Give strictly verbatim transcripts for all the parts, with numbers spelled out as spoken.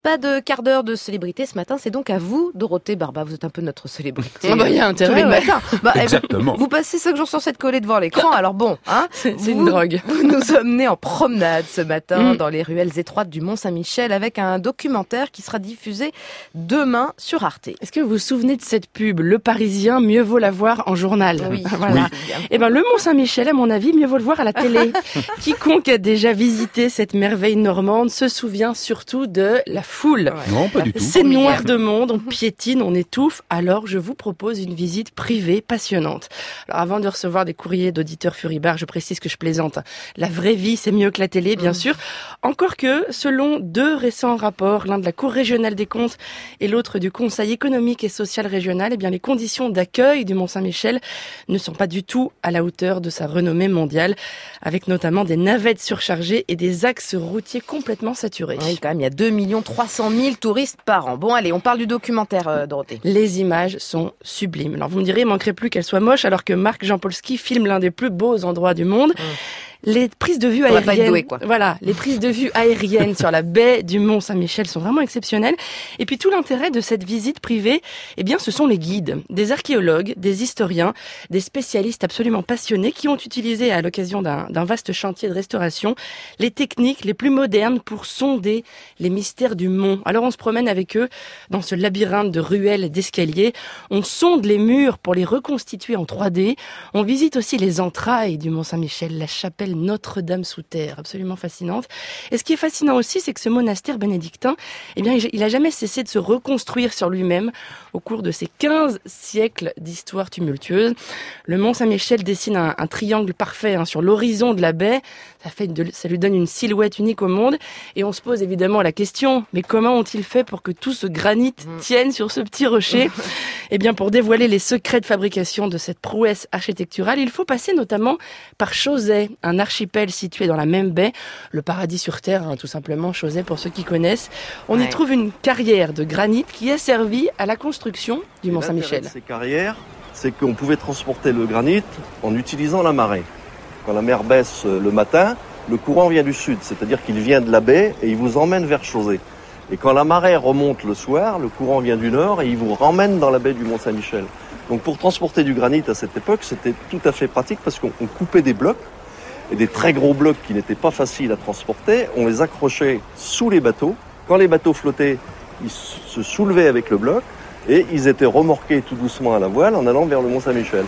Pas de quart d'heure de célébrité ce matin, c'est donc à vous, Dorothée Barba. Vous êtes un peu notre célébrité. Ah bah, il y a intérêt, tous les ouais. matins. Bah, Exactement. Vous, vous passez cinq jours sur sept collés devant l'écran, alors bon, hein. C'est, c'est vous, une drogue. Vous nous emmenez en promenade ce matin Mm. dans les ruelles étroites du Mont-Saint-Michel avec un documentaire qui sera diffusé demain sur Arte. Est-ce que vous vous souvenez de cette pub, Le Parisien, mieux vaut la voir en journal? Oui, Voilà. oui. Eh ben, le Mont-Saint-Michel, à mon avis, mieux vaut le voir à la télé. Quiconque a déjà visité cette merveille normande se souvient surtout de la foule. Ouais. Non, pas du tout. C'est noir de monde, on piétine, on étouffe, alors je vous propose une visite privée passionnante. Alors avant de recevoir des courriers d'auditeurs furibards, je précise que je plaisante. La vraie vie, c'est mieux que la télé, bien sûr. Encore que, selon deux récents rapports, l'un de la Cour régionale des comptes et l'autre du Conseil économique et social régional, eh bien les conditions d'accueil du Mont-Saint-Michel ne sont pas du tout à la hauteur de sa renommée mondiale, avec notamment des navettes surchargées et des axes routiers complètement saturés. Oui, quand même, il y a deux millions trois cent mille touristes par an. Bon, allez, on parle du documentaire, euh, Dorothée. Les images sont sublimes. Alors vous me direz, il manquerait plus qu'elles soient moches alors que Marc Jampolsky filme l'un des plus beaux endroits du monde. Mmh. Les prises de vue Faudrait pas être aériennes, doué, quoi. voilà, les prises de vue aériennes sur la baie du Mont-Saint-Michel sont vraiment exceptionnelles. Et puis tout l'intérêt de cette visite privée, eh bien, ce sont les guides, des archéologues, des historiens, des spécialistes absolument passionnés qui ont utilisé à l'occasion d'un, d'un vaste chantier de restauration les techniques les plus modernes pour sonder les mystères du mont. Alors on se promène avec eux dans ce labyrinthe de ruelles et d'escaliers. On sonde les murs pour les reconstituer en trois D. On visite aussi les entrailles du Mont-Saint-Michel, la chapelle Notre-Dame sous terre, absolument fascinante. Et ce qui est fascinant aussi, c'est que ce monastère bénédictin, eh bien, il a jamais cessé de se reconstruire sur lui-même au cours de ces quinze siècles d'histoire tumultueuse. Le Mont-Saint-Michel dessine un, un triangle parfait hein, sur l'horizon de la baie. Ça fait de, ça lui donne une silhouette unique au monde. Et on se pose évidemment la question, mais comment ont-ils fait pour que tout ce granit tienne sur ce petit rocher? Eh bien, pour dévoiler les secrets de fabrication de cette prouesse architecturale, il faut passer notamment par Chauzet, un archipel situé dans la même baie, le paradis sur terre, hein, tout simplement, Chauzet pour ceux qui connaissent. On ouais. y trouve une carrière de granit qui a servi à la construction du Et Mont-Saint-Michel. L'intérêt de ces carrières, c'est qu'on pouvait transporter le granit en utilisant la marée. Quand la mer baisse le matin, le courant vient du sud, c'est-à-dire qu'il vient de la baie et il vous emmène vers Chauzet. Et quand la marée remonte le soir, le courant vient du nord et il vous ramène dans la baie du Mont-Saint-Michel. Donc pour transporter du granit à cette époque, c'était tout à fait pratique parce qu'on coupait des blocs, et des très gros blocs qui n'étaient pas faciles à transporter, on les accrochait sous les bateaux. Quand les bateaux flottaient, ils se soulevaient avec le bloc et ils étaient remorqués tout doucement à la voile en allant vers le Mont-Saint-Michel.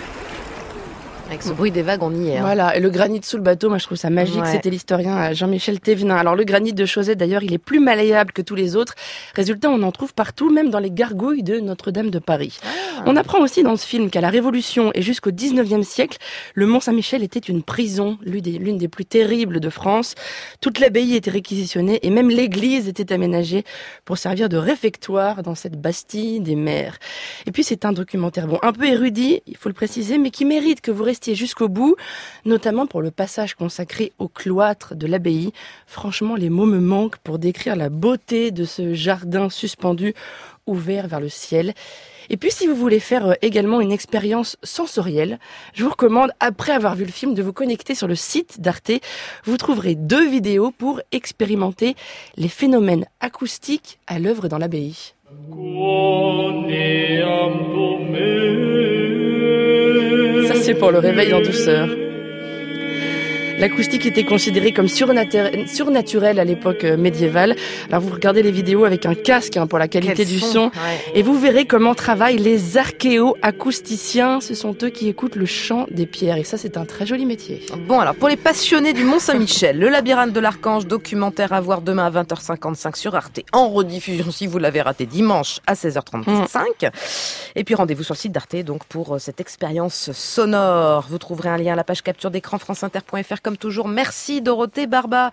Avec ce bruit des vagues, on y est. Hein. Voilà, et le granit sous le bateau, moi je trouve ça magique, Ouais. c'était l'historien Jean-Michel Thévenin. Alors le granit de Chauzet d'ailleurs, il est plus malléable que tous les autres. Résultat, on en trouve partout, même dans les gargouilles de Notre-Dame de Paris. Ah. On apprend aussi dans ce film qu'à la Révolution et jusqu'au dix-neuvième siècle, le Mont-Saint-Michel était une prison, l'une des, l'une des plus terribles de France. Toute l'abbaye était réquisitionnée et même l'église était aménagée pour servir de réfectoire dans cette Bastille des mers. Et puis c'est un documentaire, bon, un peu érudit, il faut le préciser, mais qui mérite que vous restiez jusqu'au bout, notamment pour le passage consacré au cloître de l'abbaye. Franchement, les mots me manquent pour décrire la beauté de ce jardin suspendu, ouvert vers le ciel. Et puis, si vous voulez faire également une expérience sensorielle, je vous recommande, après avoir vu le film, de vous connecter sur le site d'Arte. Vous trouverez deux vidéos pour expérimenter les phénomènes acoustiques à l'œuvre dans l'abbaye. Ça, c'est pour le réveil en douceur. L'acoustique était considérée comme surnatur- surnaturelle à l'époque médiévale. Alors vous regardez les vidéos avec un casque hein, pour la qualité Quel du son, son ouais. et vous verrez comment travaillent les archéo-acousticiens. Ce sont eux qui écoutent le chant des pierres et ça c'est un très joli métier. Bon, alors pour les passionnés du Mont-Saint-Michel, le labyrinthe de l'Archange, documentaire à voir demain à vingt heures cinquante-cinq sur Arte, en rediffusion si vous l'avez raté dimanche à seize heures trente-cinq. Mmh. Et puis rendez-vous sur le site d'Arte donc pour cette expérience sonore. Vous trouverez un lien à la page capture d'écran franceinter point f r comme toujours. Merci Dorothée Barba.